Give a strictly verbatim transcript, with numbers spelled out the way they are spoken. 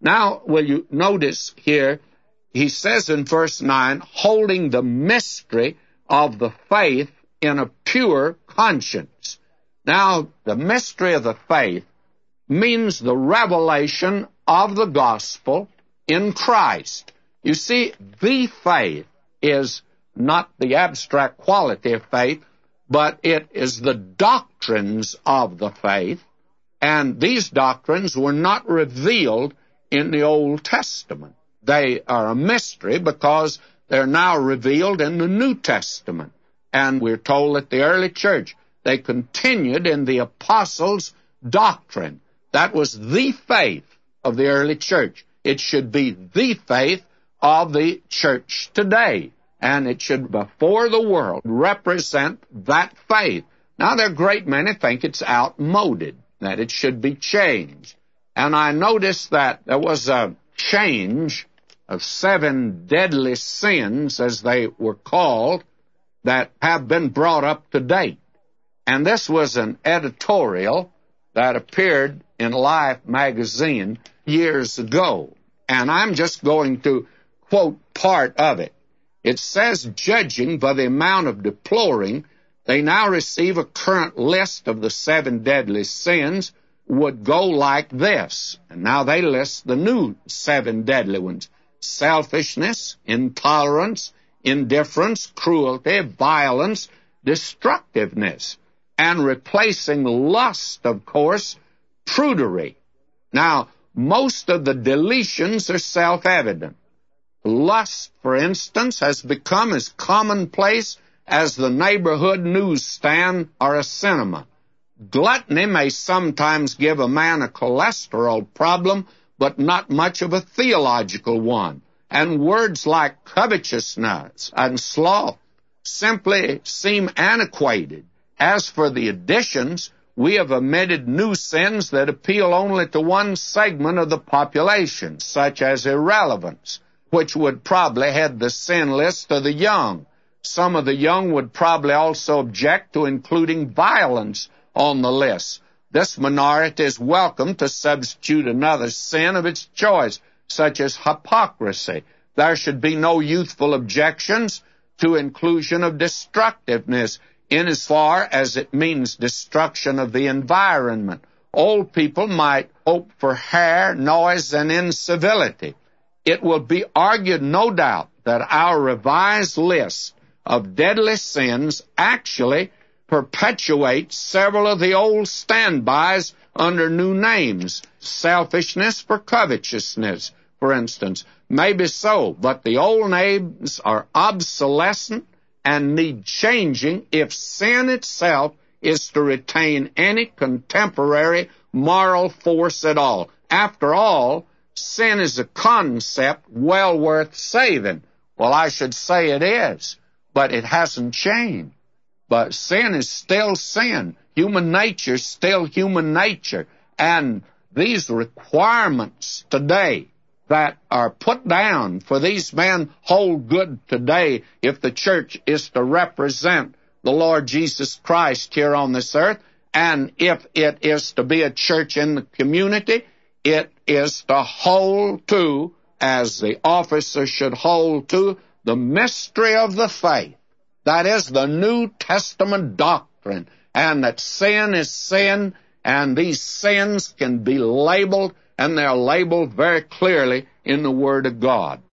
Now, will you notice here, he says in verse nine, holding the mystery of the faith in a pure conscience. Now, the mystery of the faith means the revelation of the gospel in Christ. You see, the faith is not the abstract quality of faith, but it is the doctrines of the faith, and these doctrines were not revealed in the Old Testament. They are a mystery because they're now revealed in the New Testament. And we're told that the early church, they continued in the apostles' doctrine. That was the faith of the early church. It should be the faith of the church today. And it should, before the world, represent that faith. Now, there are a great many think it's outmoded, that it should be changed. And I noticed that there was a change of seven deadly sins, as they were called, that have been brought up to date. And this was an editorial that appeared in Life magazine years ago. And I'm just going to quote part of it. It says, judging by the amount of deploring, they now receive a current list of the seven deadly sins would go like this. And now they list the new seven deadly ones. Selfishness, intolerance, indifference, cruelty, violence, destructiveness, and replacing lust, of course, prudery. Now, most of the deletions are self-evident. Lust, for instance, has become as commonplace as the neighborhood newsstand or a cinema. Gluttony may sometimes give a man a cholesterol problem, but not much of a theological one. And words like covetousness and sloth simply seem antiquated. As for the additions, we have omitted new sins that appeal only to one segment of the population, such as irrelevance, which would probably head the sin list of the young. Some of the young would probably also object to including violence on the list. This minority is welcome to substitute another sin of its choice, such as hypocrisy. There should be no youthful objections to inclusion of destructiveness, in as far as it means destruction of the environment. Old people might hope for hair, noise, and incivility. It will be argued, no doubt, that our revised list of deadly sins actually perpetuates several of the old standbys under new names. Selfishness for covetousness, for instance. Maybe so, but the old names are obsolescent and need changing if sin itself is to retain any contemporary moral force at all. After all, sin is a concept well worth saving. Well, I should say it is, but it hasn't changed. But sin is still sin. Human nature is still human nature. And these requirements today that are put down for these men hold good today if the church is to represent the Lord Jesus Christ here on this earth. And if it is to be a church in the community, it is to hold to, as the officer should hold to, the mystery of the faith. That is the New Testament doctrine, and that sin is sin, and these sins can be labeled, and they're labeled very clearly in the Word of God.